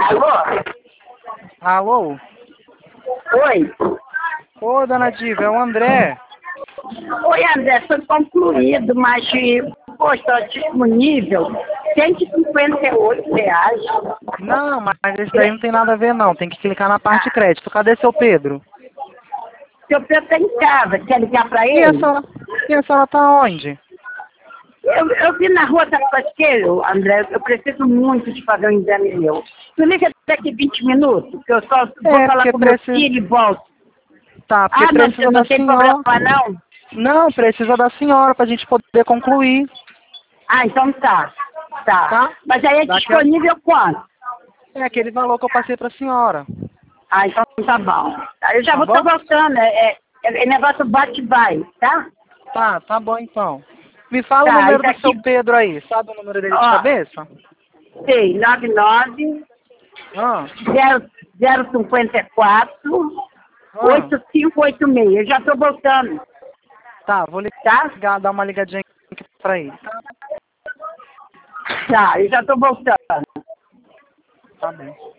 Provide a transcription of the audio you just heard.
Alô? Alô? Oi? Ô, dona Diva, é o André. Oi, André, foi concluído, mas está disponível R$ 158. Não, mas esse daí não tem nada a ver, não. Tem que clicar na parte de crédito. Cadê seu Pedro? Seu Pedro está em casa, quer ligar para E a ele? senhora, e a senhora tá onde? Eu vi na rua da Pasqueiro, André, eu preciso muito de fazer um exame meu. Tu liga daqui 20 minutos, que eu só vou falar Porque com meu precisa... filho e volto. Tá, porque Não, precisa não da tem senhora. problema não? Não, precisa da senhora pra gente poder concluir, Então tá. tá? Mas aí é Daqui a... disponível quanto? É aquele valor que eu passei pra senhora. Então tá bom. Eu já Tá vou estar bom? voltando, é negócio bate e vai, tá? Tá bom então. Me fala o Tá, e número do daqui, seu Pedro aí. Sabe o número dele de ó, cabeça? sei, 99 Ah, 054 ah. 8586. Eu já tô voltando, Tá, vou tá? ligar, dar uma ligadinha aqui pra ele. Tá, eu já tô voltando. Tá bem.